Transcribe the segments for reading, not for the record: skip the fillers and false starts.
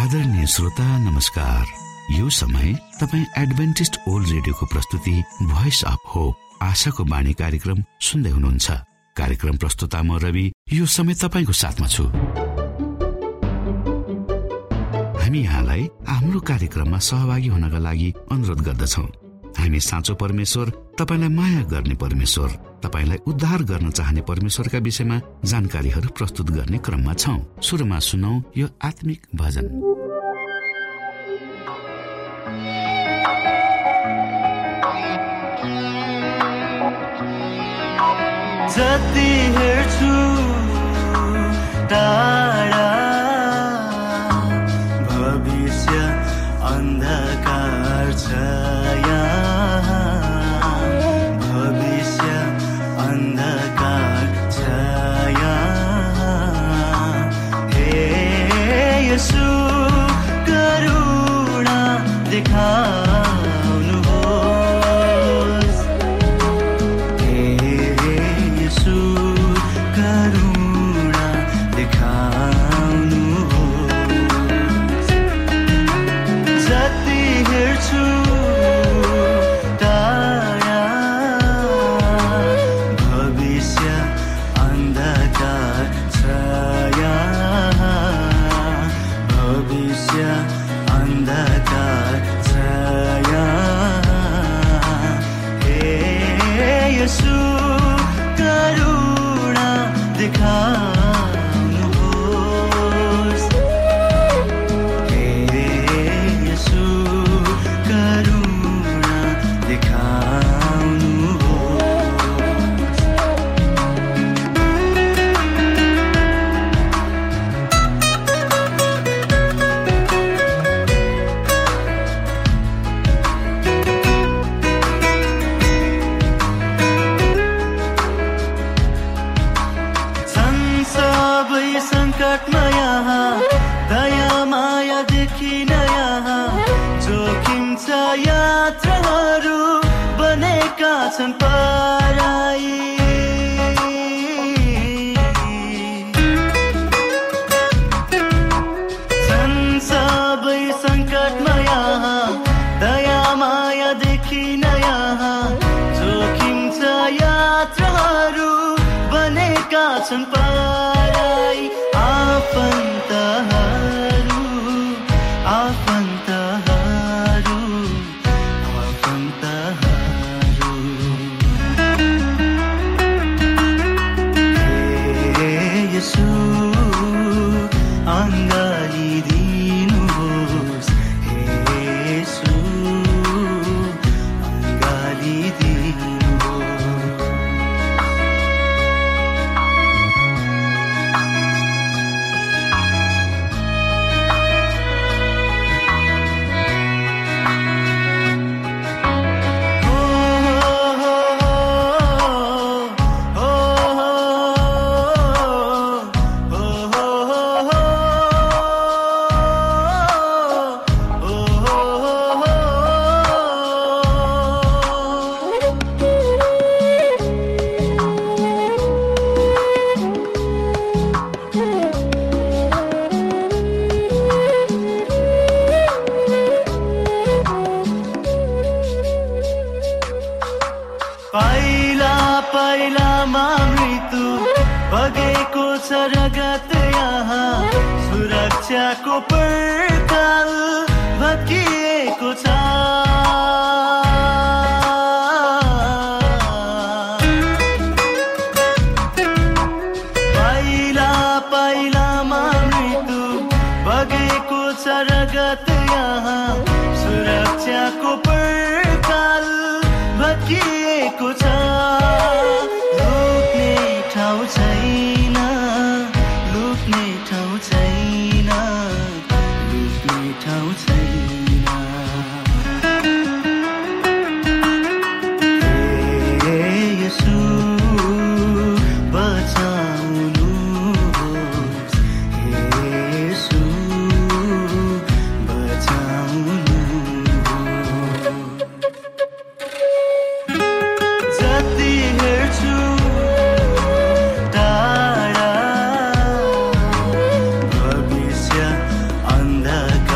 आदरणीय श्रोता नमस्कार। यो समय तपाईँ एडभेन्टिस्ट ओल्ड रेडियोको प्रस्तुति भोइस अफ होप आशाको बाणी कार्यक्रम सुन्दै हुनुहुन्छ। कार्यक्रम प्रस्तुता म रवि यो समय तपाईको साथमा छु। हामी यहाँलाई हाम्रो कार्यक्रममा सहभागी हुनका लागि अनुरोध गर्दछौँ। हामी साँचो परमेश्वर, तपाईलाई माया गर्ने परमेश्वर, तपाईलाई उद्धार गर्न चाहने परमेश्वरका विषयमा जानकारीहरू प्रस्तुत गर्ने क्रममा छौं। सुरुमा सुनौ यो आत्मिक भजन। जति हेर्छु टाढा भविष्य अन्धकार छ, भविष्य अन्धकार छ। हे येशू करुणा देखाउनुहोस्, हे येशू करुणा देखाउनुहोस्। जति हेर्छु टाढा भविष्य अन्धकार छ, भविष्य अन्धकार छ। हे येशू करुणा देखाउनुहोस्, हे येशू करुणा देखाउनुहोस्। सबै सङ्कटमा यहाँ दया माया देखिन, यहाँ जोखिम छ यात्राहरू बनेका छन् पराई। सबै सङ्कटमा यहाँ दया माया देखिन, यहाँ जोखिम छ यात्राहरू बनेका छन् पराई। आफन्तहरू आफन्तहरू आफन्तहरू, हे येशू अँगालिदिनुहोस्, हे येशू अँगालिदिनुहोस्। पाइला पाइलामा मृत्यु बगेको छ रगत, यहाँ सुरक्षाको पर्खाल भत्किएको छ। पाइला पाइलामा मृत्यु बगेको छ रगत, यहाँ सुरक्षाको पर्खाल भत्किएको छ। लुक्ने ठाउँ छैन, लुक्ने ठाउँ छैन, लुक्ने ठाउँ छैन। हे येशू बचाउनुहोस्, हे येशू बचाउनुहोस्। जति हेर्छु टाढा भविष्य अन्धकार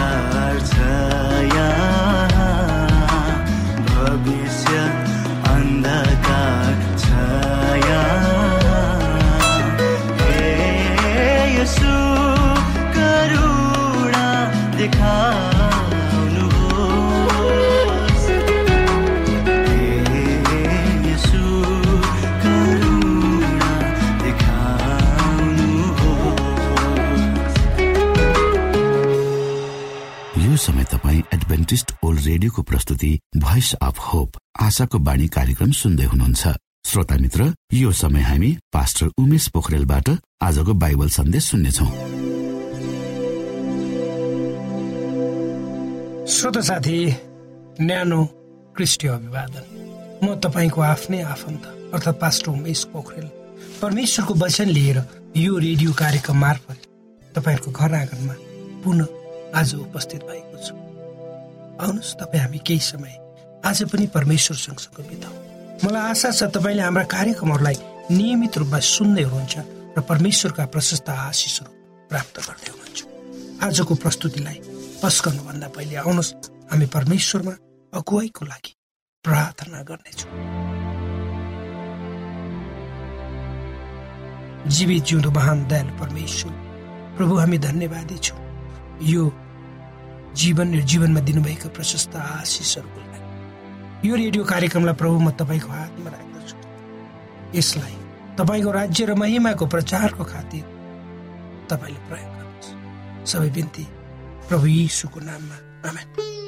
देखाउनुहोस्। हे येशू करुणा देखाउनुहोस्। यो समय तपाईँ एडभेन्टिस्ट ओल्ड रेडियोको प्रस्तुति भोइस अफ होप आशाको बाणी कार्यक्रम सुन्दै हुनुहुन्छ। श्रोता मित्र, यो समय हामी पास्टर उमेश पोखरेलबाट आजको बाइबल सन्देश सुन्नेछौँ। श्रोता साथी, न्यानो क्रिस्टीय अभिवादन। म तपाईँको आफ्नै आफन्त अर्थात् पास्टर उमेश पोखरेल परमेश्वरको वचन लिएर यो रेडियो कार्यक्रम मार्फत तपाईँहरूको घर आँगनमा पुनः आज उपस्थित भएको छु। आउनुहोस् तपाईँ हामी केही समय आज पनि परमेश्वर सँगसँगै बिताउँ। मलाई आशा छ तपाईँले हाम्रा कार्यक्रमहरूलाई नियमित रूपमा सुन्दै हुनुहुन्छ र परमेश्वरका प्रशस्त आशिषहरू प्राप्त गर्दै हुनुहुन्छ। आजको प्रस्तुतिलाई पस गर्नुभन्दा पहिले आउनुहोस् हामी परमेश्वरमा अगुवाईको लागि प्रार्थना गर्नेछौँ। जीवित जिउँदो महान दयालु परमेश्वर प्रभु, हामी धन्यवादी छौँ यो जीवन र जीवनमा दिनुभएका प्रशस्त आशिषहरूको लागि। यो रेडियो कार्यक्रमलाई प्रभु म तपाईँको हातमा राख्दछु। यसलाई तपाईँको राज्य र महिमाको प्रचारको खातिर तपाईँले प्रयोग गर्नुहोस्। सबै बिन्ती प्रभु यीशुको नाममा, आमेन।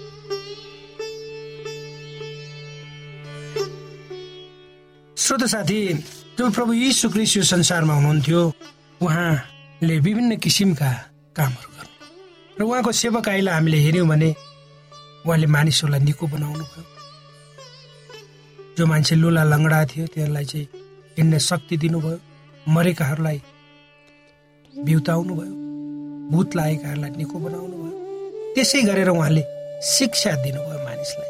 श्रोता साथी, जब प्रभु यीशु ख्रीष्ट यो संसारमा हुनुहुन्थ्यो, उहाँले विभिन्न किसिमका कामहरू गर्नु र उहाँको सेवकाईलाई हामीले हेऱ्यौँ भने उहाँले मानिसहरूलाई निको बनाउनु भयो। जो मान्छे लुला लङ्गडा थियो तिनीहरूलाई चाहिँ हिँड्ने शक्ति दिनुभयो, मरेकाहरूलाई बिउताउनु भयो, भूत लागेकाहरूलाई निको बनाउनु भयो। त्यसै गरेर उहाँले शिक्षा दिनुभयो मानिसलाई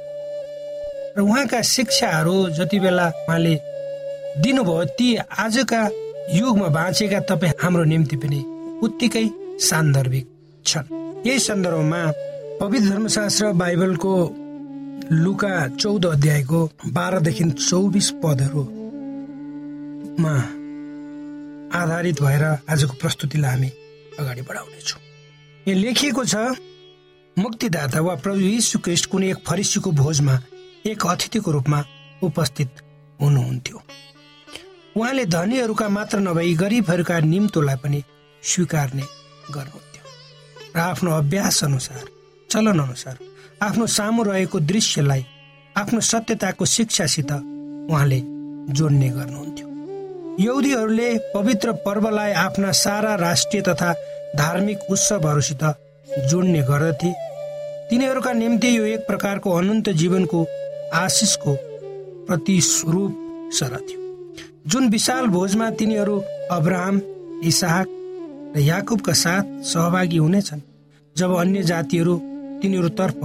र उहाँका शिक्षाहरू जति बेला उहाँले दिनुभयो ती आजका युगमा बाँचेका तपाईँ हाम्रो निम्ति पनि उत्तिकै सान्दर्भिक छन्। यही सन्दर्भमा पवित्र धर्मशास्त्र बाइबलको लुका 14 अध्यायको 12देखि 24 पदहरूमा आधारित भएर आजको प्रस्तुतिलाई हामी अगाडि बढाउनेछौँ। यहाँ लेखिएको छ, मुक्तिदाता वा प्रभु यीशु ख्रीष्ट कुनै एक फरिसीको भोजमा एक अतिथिको रूपमा उपस्थित हुनुहुन्थ्यो। उहाँले धनीहरूका मात्र नभई गरिबहरूका निम्तोलाई पनि स्वीकार्ने गर्नुहुन्थ्यो र आफ्नो अभ्यास अनुसार, चलन अनुसार आफ्नो सामु रहेको दृश्यलाई आफ्नो सत्यताको शिक्षासित उहाँले जोड्ने गर्नुहुन्थ्यो। यहुदीहरूले पवित्र पर्वलाई आफ्ना सारा राष्ट्रिय तथा धार्मिक उत्सवहरूसित जोड्ने गर्दथे। तिनीहरूका निम्ति यो एक प्रकारको अनन्त जीवनको आशिषको प्रतिस्वरूप सरह थियो, जुन विशाल भोजमा तिनीहरू अब्राहम, इसहाक र याकुबका साथ सहभागी हुनेछन्। जब अन्य जातिहरू तिनीहरूतर्फ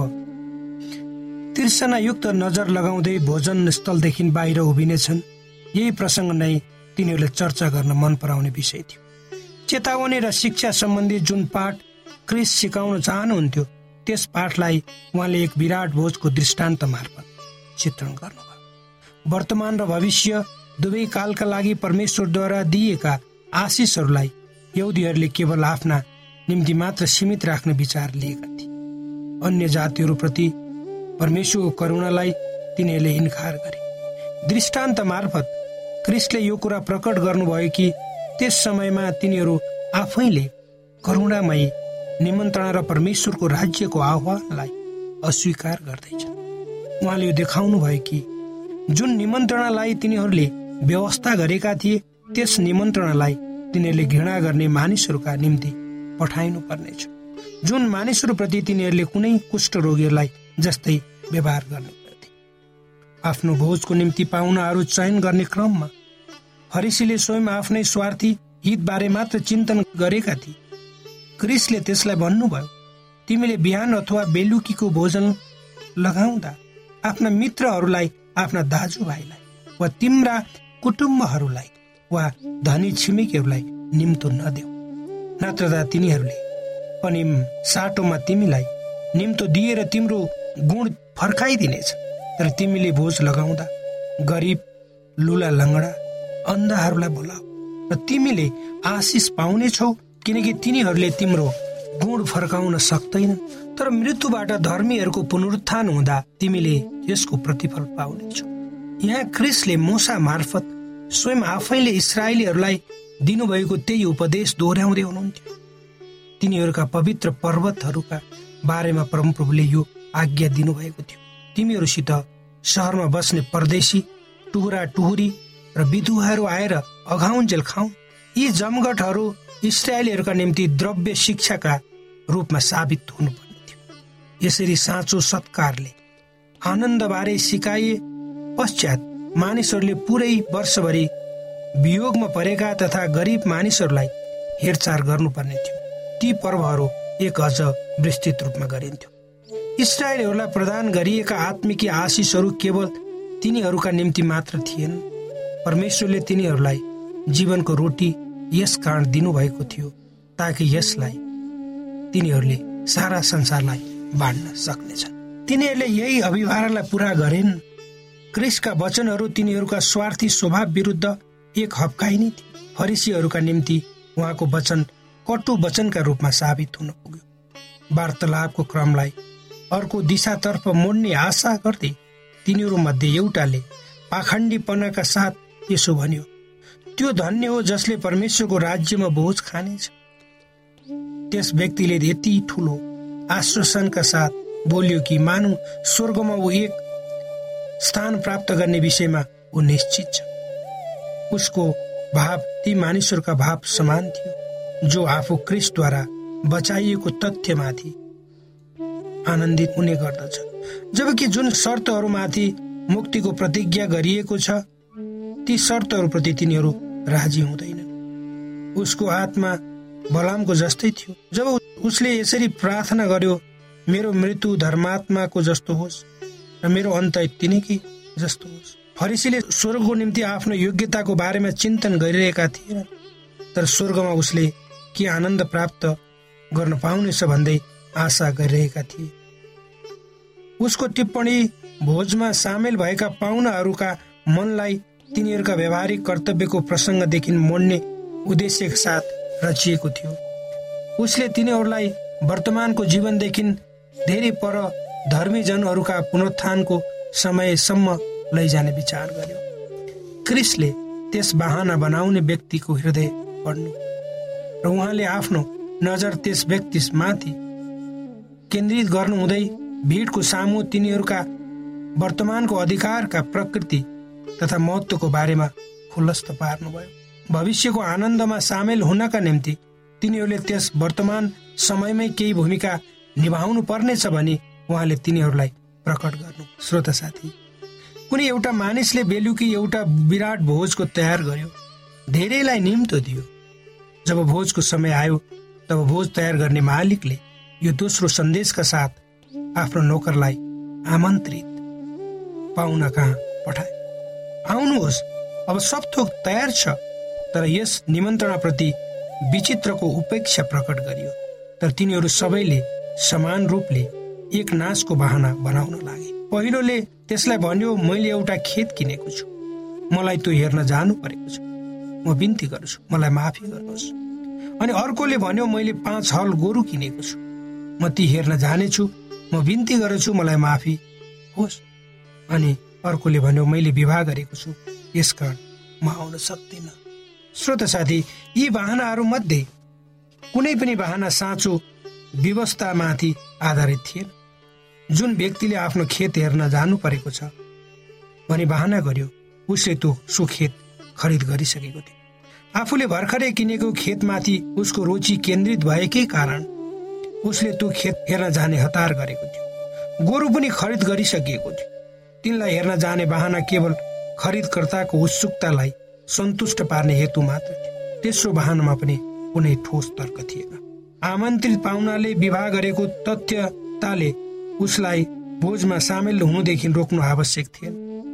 तिर्सनायुक्त नजर लगाउँदै भोजन स्थलदेखि बाहिर उभिनेछन्, यही प्रसङ्ग नै तिनीहरूले चर्चा गर्न मन पराउने विषय थियो। चेतावनी र शिक्षा सम्बन्धी जुन पाठ ख्रीष्ट सिकाउन चाहनुहुन्थ्यो, त्यस पाठलाई उहाँले एक विराट भोजको दृष्टान्त मार्फत चित्रण गर्नुभयो। वर्तमान र भविष्य दुवै कालका लागि परमेश्वरद्वारा दिएका आशिषहरूलाई यहुदीहरूले केवल आफ्ना निम्ति मात्र सीमित राख्ने विचार लिएका थिए। अन्य जातिहरूप्रति परमेश्वरको करुणालाई तिनीहरूले इन्कार गरे। दृष्टान्त मार्फत ख्रीष्टले यो कुरा प्रकट गर्नुभयो कि त्यस समयमा तिनीहरू आफैले करुणामयी निमन्त्रणा र परमेश्वरको राज्यको आह्वानलाई अस्वीकार गर्दैछन्। उहाँले यो देखाउनु भयो कि जुन निमन्त्रणालाई तिनीहरूले व्यवस्था गरेका थिए, त्यस निमन्त्रणालाई तिनीहरूले घृणा गर्ने मानिसहरूका निम्ति पठाइनु पर्नेछ, जुन मानिसहरूप्रति तिनीहरूले कुनै कुष्ठरोगीहरूलाई जस्तै व्यवहार गर्ने गर्थे। आफ्नो भोजको निम्ति पाहुनाहरू चयन गर्ने क्रममा फरिसीले स्वयं आफ्नै स्वार्थी हितबारे मात्र चिन्तन गरेका थिए। ख्रीष्टले त्यसलाई भन्नुभयो, तिमीले बिहान अथवा बेलुकीको भोजन लगाउँदा आफ्ना मित्रहरूलाई, आफ्ना दाजुभाइलाई वा तिम्रा कुटुम्बहरूलाई वा धनी छिमेकीहरूलाई निम्तो नदेऊ, नत्र त तिनीहरूले पनि साटोमा तिमीलाई निम्तो दिएर तिम्रो गुण फर्काइदिनेछ। तर तिमीले भोज लगाउँदा गरिब, लुला लङ्गडा, अन्धाहरूलाई बोलाऊ र तिमीले आशिष पाउनेछौ, किनकि तिनीहरूले तिम्रो गुण फर्काउन सक्दैनन्, तर मृत्युबाट धर्मीहरूको पुनरुत्थान हुँदा तिमीले यसको प्रतिफल पाउनेछौ। यहाँ क्रिस्टले मूसा मार्फत स्वयं आफैले इस्राएलीहरूलाई दिनुभएको त्यही उपदेश दोहोऱ्याउँदै हुनुहुन्थ्यो। तिनीहरूका पवित्र पर्वतहरूका बारेमा परमप्रभुले यो आज्ञा दिनुभएको थियो, तिमीहरूसित सहरमा बस्ने परदेशी, टुहुरा टुहुरी र विधुवाहरू आएर अघाउन्जेल खाऊ। यी जमघटहरू इस्राएलीहरूका निम्ति द्रव्य शिक्षाका रूपमा साबित हुनुपर्ने थियो। यसरी साँचो सत्कारले आनन्दबारे सिकाइए पश्चात मानिसहरूले पुरै वर्षभरि वियोगमा परेका तथा गरिब मानिसहरूलाई हेरचाह गर्नुपर्ने थियो। ती पर्वहरू एक अझ विस्तृत रूपमा गरिन्थ्यो। इस्राएलीहरूलाई प्रदान गरिएका आत्मिक आशिषहरू केवल तिनीहरूका निम्ति मात्र थिएन। परमेश्वरले तिनीहरूलाई जीवनको रोटी यस कारण दिनुभएको थियो ताकि यसलाई तिनीहरूले सारा संसारलाई बाँड्न सक्नेछन्। तिनीहरूले यही अभिभारलाई पूरा गरेन। क्रिस्टका वचनहरू तिनीहरूका स्वार्थी स्वभाव विरुद्ध एक हप्काइ नै थियो। फरिसीहरूका निम्ति उहाँको वचन कटु वचनका रूपमा साबित हुन पुग्यो। वार्तालापको क्रमलाई अर्को दिशातर्फ मोड्ने आशा गर्दै तिनीहरू मध्ये एउटाले पाखण्डीपनाका साथ यसो भन्यो, त्यो धन्य हो जसले परमेश्वरको राज्यमा भोज खानेछ। त्यस व्यक्तिले यति ठुलो आश्वासनका साथ बोल्यो कि मानौ स्वर्गमा ऊ एक स्थान प्राप्त गर्ने विषयमा ऊ निश्चित छ। उसको भाव ती मानिसहरूका भाव समान थियो जो आफू क्रिस्टद्वारा बचाइएको तथ्यमाथि आनन्दित हुने गर्दछ, जबकि जुन शर्तहरूमाथि मुक्तिको प्रतिज्ञा गरिएको छ ती शर्तहरूप्रति तिनीहरू राजी हुँदैनन्। उसको आत्मा बलामको जस्तै थियो जब उसले यसरी प्रार्थना गर्यो, मेरो मृत्यु धर्मात्माको जस्तो होस् र मेरो अन्त तिनीकै जस्तो होस्। फरिसीले स्वर्गको निम्ति आफ्नो योग्यताको बारेमा चिन्तन गरिरहेका थिएनन्, तर स्वर्गमा उसले के आनन्द प्राप्त गर्न पाउनेछ भन्दै आशा गरिरहेका थिए। उसको टिप्पणी भोजमा सामेल भएका पाहुनाहरूका मनलाई तिनीहरूका व्यावहारिक कर्तव्यको प्रसङ्गदेखि मोड्ने उद्देश्यका साथ रचिएको थियो। उसले तिनीहरूलाई वर्तमानको जीवनदेखि धेरै पर धर्मीजनहरूका पुनरुत्थानको समयसम्म लैजाने विचार गर्यो। क्रिस्टले त्यस बहाना बनाउने व्यक्तिको हृदय पढ्नु र उहाँले आफ्नो नजर त्यस व्यक्तिमाथि केन्द्रित गर्नुहुँदै भिडको सामु तिनीहरूका वर्तमानको अधिकारका प्रकृति तथा महत्त्वको बारेमा खुलस्त पार्नुभयो। भविष्यको आनन्दमा सामेल हुनका निम्ति तिनीहरूले त्यस वर्तमान समयमै केही भूमिका निभाउनु पर्नेछ भनी उहाँले तिनीहरूलाई प्रकट गर्नु। श्रोता साथी, कुनै एउटा मानिसले बेलुकी एउटा विराट भोजको तयार गर्यो, धेरैलाई निम्तो दियो। जब भोजको समय आयो तब भोज तयार गर्ने मालिकले यो दोस्रो सन्देशका साथ आफ्नो नोकरलाई आमन्त्रित पाहुना कहाँ पठाए, आउनुहोस्, अब सब थोक तयार छ। तर यस निमन्त्रणाप्रति विचित्रको उपेक्षा प्रकट गरियो। तर तिनीहरू सबैले समान रूपले एक नाशको बहाना बनाउन लागे। पहिलोले त्यसलाई भन्यो, मैले एउटा खेत किनेको छु, मलाई त्यो हेर्न जानु परेको छ, म बिन्ती गर्छु, मलाई माफी गर्नुहोस्। अनि अर्कोले भन्यो, मैले 5 हल गोरु किनेको छु, म ती हेर्न जानेछु, म बिन्ती गर्छु, मलाई माफी होस्। अनि अर्कोले भन्यो, मैले विवाह गरेको छु, यसकारण म आउन सक्दिन। श्रोता साथी, यी बहानाहरू मध्ये कुनै पनि बहाना साँचो व्यवस्थामाथि आधारित थिएन। जुन व्यक्तिले आफ्नो खेत हेर्न जानु परेको छ भनी बहाना गर्यो, उसले सो खेत खरिद गरिसकेको थियो। आफूले भर्खरै किनेको खेतमाथि उसको रुचि केन्द्रित भएकै कारण उसले त्यो खेत हेर्न जाने हतार गरेको थियो। गोरु पनि खरिद गरिसकिएको थियो। तिनलाई हेर्न जाने बहाना केवल खरिदकर्ताको उत्सुकतालाई सन्तुष्ट पार्ने हेतु मात्र थियो। तेस्रो बहानामा पनि कुनै ठोस तर्क थिएन। आमन्त्रित पाहुनाले विवाह गरेको तथ्यताले उसलाई भोजमा सामेल हुनुदेखि रोक्नु आवश्यक थिएन।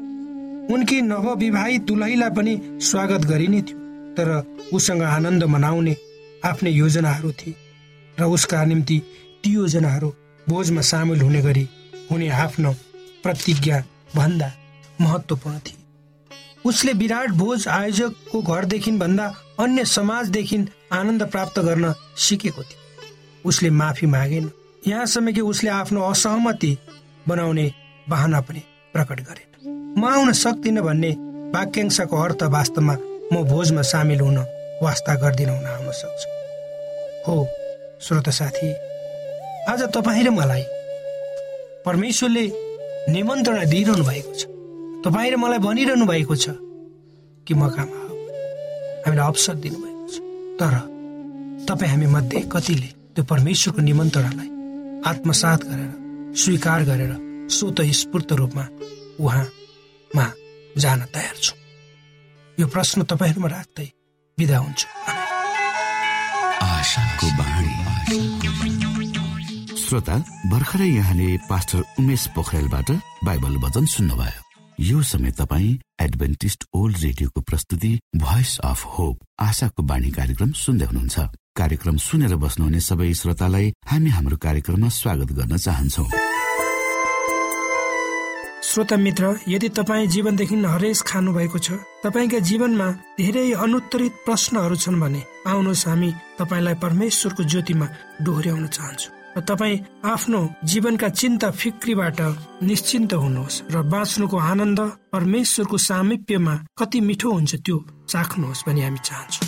उनकी नवविवाहित दुलहीलाई पनि स्वागत गरिने थियो, तर उसँग आनन्द मनाउने आफ्नै योजनाहरू थिए र उसका निम्ति ती योजनाहरू भोजमा सामेल हुने गरी हुने आफ्नो प्रतिज्ञा भन्दा महत्त्वपूर्ण थिए। उसले विराट भोज आयोजकको घरदेखि भन्दा अन्य समाजदेखि आनन्द प्राप्त गर्न सिकेको थियो। उसले माफी मागेन, यहाँसम्म कि उसले आफ्नो असहमति बनाउने बहाना पनि प्रकट गरेन। म आउन सक्दिनँ भन्ने वाक्यांशको अर्थ वास्तवमा म भोजमा सामेल हुन वास्ता गर्दिन हुन आउन सक्छ। हो श्रोता साथी, आज तपाईँ र मलाई परमेश्वरले निमन्त्रणा दिइरहनु भएको छ। तपाईँ र मलाई भनिरहनु भएको छ कि मकामा आऊ, हामीलाई अवसर दिनुभएको छ। तर तपाईँ हामी मध्ये कतिले त्यो परमेश्वरको निमन्त्रणालाई आत्मसात गरेर, स्वीकार गरेर स्वतःस्फूर्त रूपमा उहाँमा जान तयार छौँ? यो प्रश्न तपाईँहरूमा राख्दै बिदा हुन्छु। श्रोता, भर्खरै यहाँले पास्टर उमेश पोखरेलबाट बाइबल वचन सुन्नुभयो। यो समय तपाईँ एडभेन्टिस्ट ओल्ड रेडियोको प्रस्तुति भोइस अफ होप, आशाको बाणी कार्यक्रम सुन्दै हुनुहुन्छ। कार्यक्रम सुनेर बस्नुहुने सबै श्रोतालाई हामी हाम्रो कार्यक्रममा स्वागत गर्न चाहन्छौ। श्रोता मित्र, यदि तपाईँ जीवनदेखि हरेस खानु भएको छ, तपाईँका जीवनमा धेरै अनुत्तरित प्रश्नहरू छन् भने आउनुहोस्, हामी तपाईँलाई परमेश्वरको ज्योतिमा डोहोर्याउन चाहन्छौँ र तपाईँ आफ्नो जीवनका चिन्ता फिक्रीबाट निश्चिन्त हुनुहोस् र बाँच्नुको आनन्द परमेश्वरको सामिप्यमा कति मिठो हुन्छ त्यो चाख्नुहोस् भनी हामी चाहन्छौँ।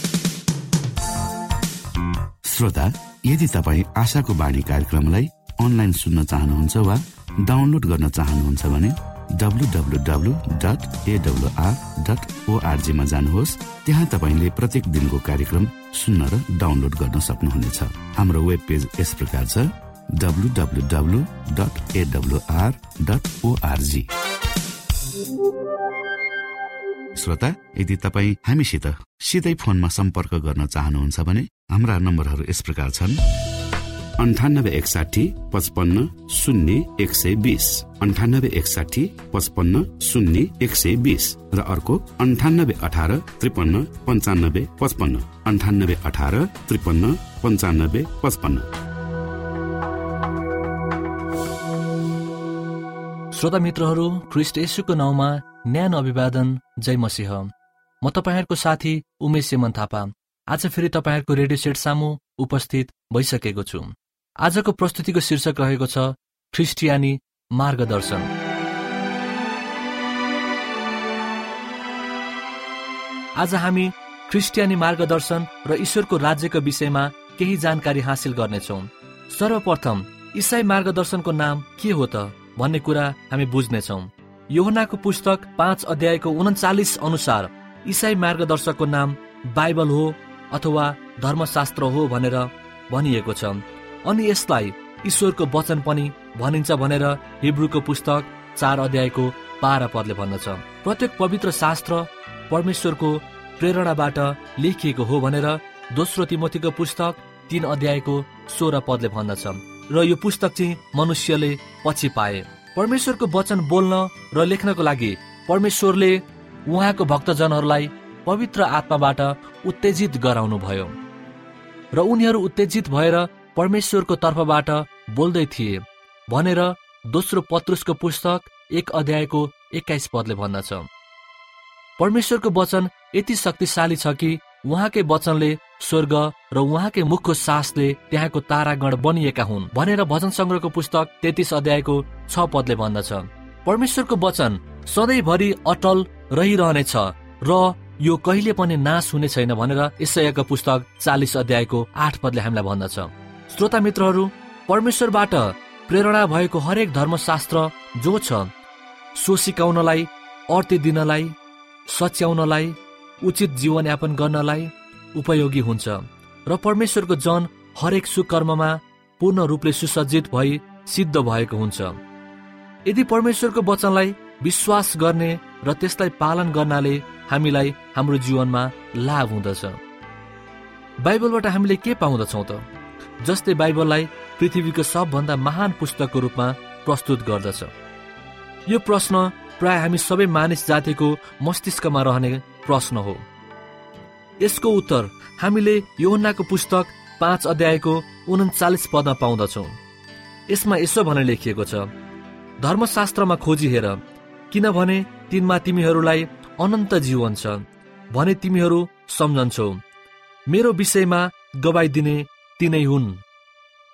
श्रोता, यदि तपाईँ आशाको बाणी कार्यक्रमलाई अनलाइन सुन्न चाहनुहुन्छ वा डाउनलोड गर्न चाहनुहुन्छ भने www.awr.org मा जानुहोस्। त्यहाँ तपाईले प्रत्येक दिनको कार्यक्रम सुन्न र डाउनलोड गर्न सक्नुहुनेछ। हाम्रो वेब पेज यस प्रकार छ www.awr.org। श्रोता, यदि तपाईँ हामीसित सिधै फोनमा सम्पर्क गर्न चाहनुहुन्छ भने हाम्रा नम्बरहरू यस प्रकार छन्: 9861 55 0 120, 9861 55 0 120 र अर्को 9818 53 95 55, 9818 53 95 55। श्रोता मित्रहरू, ख्रीष्ट येशूको नाउँमा न्यानो अभिवादन, जय मसीह। म तपाईहरुको साथी उमेश सेमन थापा आज फेरि तपाईहरुको रेडियो सेट सामु उपस्थित भइसकेको छु। आजको प्रस्तुतिको शीर्षक रहेको छ ख्रिस्टियानी मार्गदर्शन। आज हामी ख्रिस्टियानी मार्गदर्शन र ईश्वरको राज्यको विषयमा केही जानकारी हासिल गर्नेछौँ। सर्वप्रथम ईसाई मार्गदर्शनको नाम के हो त भन्ने कुरा हामी बुझ्नेछौँ। यूहन्नाको पुस्तक 5 अध्यायको 39 अनुसार ईसाई मार्गदर्शकको नाम बाइबल हो अथवा धर्मशास्त्र हो भनेर भनिएको छ। अनि यसलाई ईश्वरको वचन पनि भनिन्छ भनेर हिब्रूको पुस्तक 4 अध्यायको 12 पदले भन्दछ। प्रत्येक पवित्र शास्त्र परमेश्वरको प्रेरणाबाट लेखिएको हो भनेर दोस्रो तिमोथीको पुस्तक 3 अध्यायको 16 पदले भन्दछ। र यो पुस्तक चाहिँ मनुष्यले पछि पाए। परमेश्वरको वचन बोल्न र लेख्नको लागि परमेश्वरले उहाँको भक्तजनहरूलाई पवित्र आत्माबाट उत्तेजित गराउनु भयो र उनीहरू उत्तेजित भएर परमेश्वरको तर्फबाट बोल्दै थिए भनेर दोस्रो पत्रुसको पुस्तक 1 अध्यायको 21 पदले भन्दछ। परमेश्वरको वचन यति शक्तिशाली छ कि उहाँकै वचनले स्वर्ग र उहाँकै मुखको सासले त्यहाँको तारागण बनिएका हुन् भनेर भजन संग्रहको पुस्तक 33 अध्यायको 6 पदले भन्दछ। परमेश्वरको वचन सधैँभरि अटल रहिरहनेछ र यो कहिले पनि नाश हुने छैन भनेर यशायाको पुस्तक 40 अध्यायको 8 पदले हामीलाई भन्दछ। श्रोता मित्रहरू, परमेश्वरबाट प्रेरणा भएको हरेक धर्मशास्त्र जो छ सो सिकाउनलाई, अर्थ दिनलाई, सच्याउनलाई, उचित जीवनयापन गर्नलाई उपयोगी हुन्छ र परमेश्वरको जन हरेक सुकर्ममा पूर्ण रूपले सुसज्जित भई सिद्ध भएको हुन्छ। यदि परमेश्वरको वचनलाई विश्वास गर्ने र त्यसलाई पालन गर्नाले हामीलाई हाम्रो जीवनमा लाभ हुँदछ। बाइबलबाट हामीले के पाउँदछौँ त? जसले बाइबललाई पृथ्वीको सबभन्दा महान पुस्तकको रूपमा प्रस्तुत गर्दछ। यो प्रश्न प्राय हामी सबै मानिस जातिको मस्तिष्कमा रहने प्रश्न हो। यसको उत्तर हामीले यूहन्नाको पुस्तक 5 अध्यायको 39 पदमा पाउँदछौँ। यसमा यसो भनेर लेखिएको छ: धर्मशास्त्रमा खोजी हेर, किनभने तिनमा तिमीहरूलाई अनन्त जीवन छ भने तिमीहरू सम्झन्छौ। मेरो विषयमा गवाई दिने तिनै हुन्।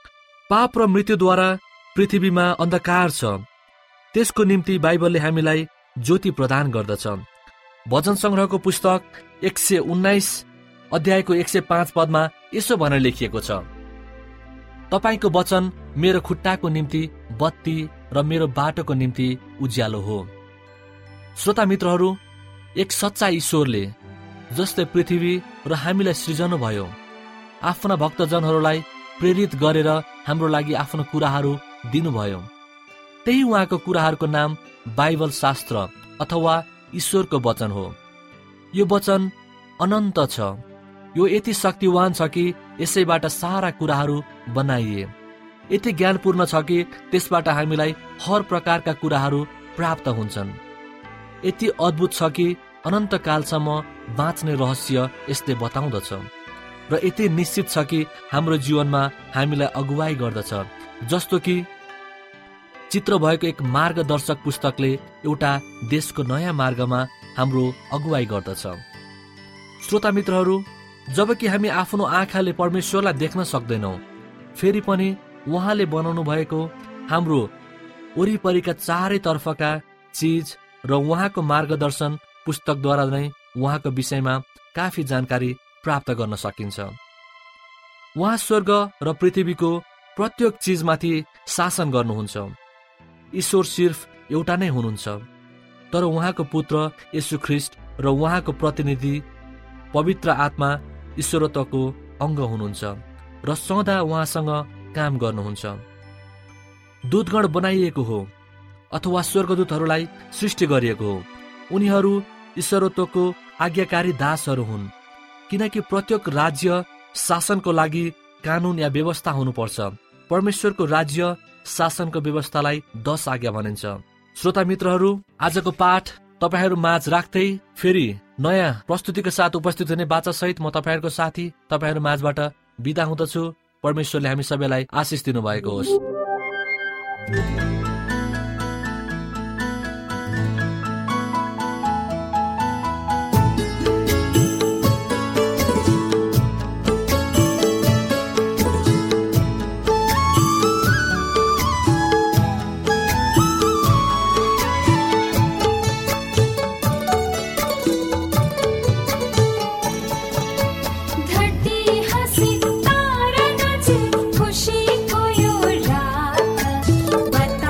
पाप र मृत्युद्वारा पृथ्वीमा अन्धकार छ, त्यसको निम्ति बाइबलले हामीलाई ज्योति प्रदान गर्दछ। भजन संग्रहको पुस्तक 119 अध्यायको 105 पदमा यसो भनेर लेखिएको छ, तपाईको वचन मेरो खुट्टाको निम्ति बत्ती र मेरो बाटोको निम्ति उज्यालो हो। श्रोता मित्रहरू, एक सच्चा ईश्वरले जसले पृथ्वी र हामीलाई सृजन भयो, आफ्ना भक्तजनहरूलाई प्रेरित गरेर हाम्रो लागि आफ्नो कुराहरू दिनुभयो। त्यही उहाँको कुराहरूको नाम बाइबल शास्त्र अथवा ईश्वरको वचन हो। यो वचन अनन्त छ, यो यति शक्तिवान छ कि यसैबाट सारा कुराहरू बनाइए, यति ज्ञानपूर्ण छ कि त्यसबाट हामीलाई हर प्रकारका कुराहरू प्राप्त हुन्छन्, यति अद्भुत छ कि अनन्तकालसम्म बाँच्ने रहस्य यसले बताउँदछ र यति निश्चित छ कि हाम्रो जीवनमा हामीलाई अगुवाई गर्दछ, जस्तो कि चित्र भएको एक मार्गदर्शक पुस्तकले एउटा देशको नयाँ मार्गमा हाम्रो अगुवाई गर्दछ। श्रोता मित्रहरू, जबकि हामी आफ्नो आँखाले परमेश्वरलाई देख्न सक्दैनौँ, फेरि पनि उहाँले बनाउनु भएको हाम्रो वरिपरिका चारैतर्फका चिज र उहाँको मार्गदर्शन पुस्तकद्वारा नै उहाँको विषयमा काफी जानकारी प्राप्त गर्न सकिन्छ। उहाँ स्वर्ग र पृथ्वीको प्रत्येक चिजमाथि शासन गर्नुहुन्छ। ईश्वर सिर्फ एउटा नै हुनुहुन्छ, तर उहाँको पुत्र येशू ख्रीष्ट र उहाँको प्रतिनिधि पवित्र आत्मा ईश्वरत्वको अङ्ग हुनुहुन्छ र सदा उहाँसँग काम गर्नुहुन्छ। दूतगण बनाइएको हो अथवा स्वर्गदूतहरूलाई सृष्टि गरिएको हो, उनीहरू ईश्वरत्वको आज्ञाकारी दासहरू हुन्, किनकि प्रत्येक राज्य शासनको लागि कानुन या व्यवस्था हुनुपर्छ। परमेश्वरको राज्य शासनको व्यवस्थालाई 10 आज्ञा भनिन्छ। श्रोता मित्रहरू, आजको पाठ तपाईहरू माझ राख्दै फेरि नयाँ प्रस्तुतिको साथ उपस्थित हुने बाचासहित म तपाईहरूको साथी तपाईहरू माझबाट बिदा हुँदछु। परमेश्वरले हामी सबैलाई आशिष दिनुभएको होस्। बता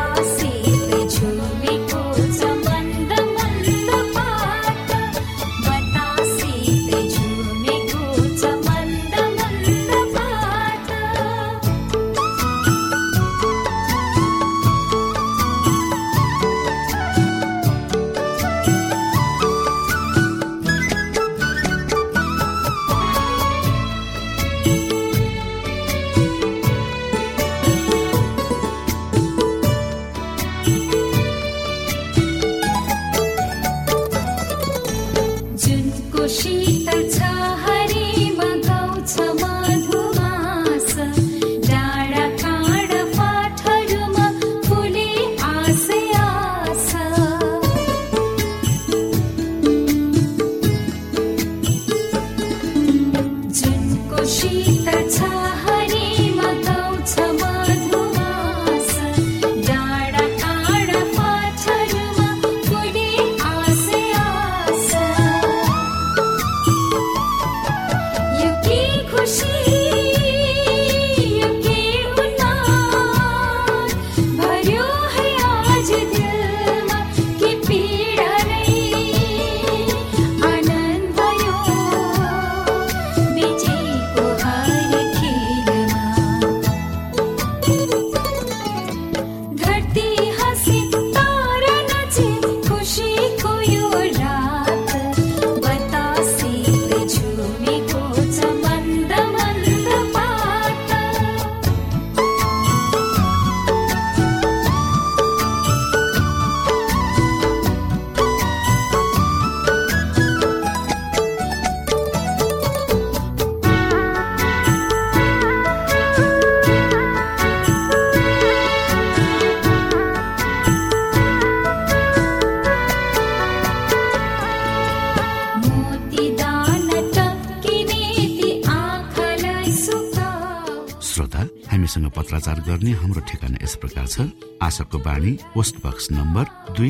हामीसँग पत्राचार गर्ने हाम्रो ठेगाना यस प्रकार छ। आशाको बाणी, post box number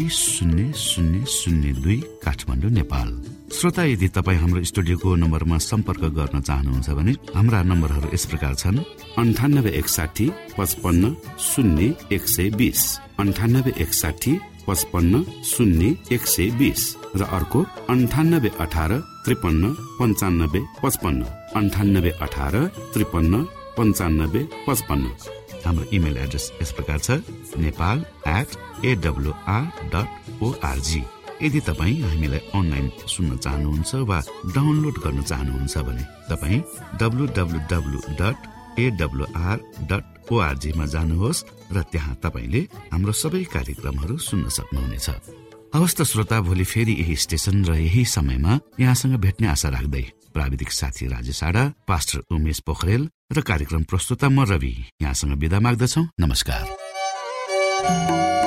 200002, Kathmandu, Nepal. श्रोता, यदि तपाईँ हाम्रो स्टुडियोको नम्बरमा सम्पर्क गर्न चाहनुहुन्छ भने हाम्रा नम्बरहरू यस प्रकार छन्: 9861 55 0 120, 9861 55 0 120 र अर्को 9818 53 95 55, 9818 53 95 55। हाम्रो इमेल एड्रेस यस प्रकार छ: nepal@awr.org। यदि तपाईँ हामीलाई अनलाइन सुन्न चाहनुहुन्छ वा डाउनलोड गर्न चाहनुहुन्छ भने तपाईँ www.awr.org मा जानुहोस् र त्यहाँ तपाईले हाम्रो सबै कार्यक्रमहरू सुन्न सक्नुहुनेछ। हवस् त श्रोता, भोलि फेरि यही स्टेशन र यही समयमा यहाँसँग भेट्ने आशा राख्दै प्राविधिक साथी राजेश आडा, पास्टर उमेश पोखरेल र कार्यक्रम प्रस्तुता म रवि यहाँसँग बिदा माग्दछौ। नमस्कार।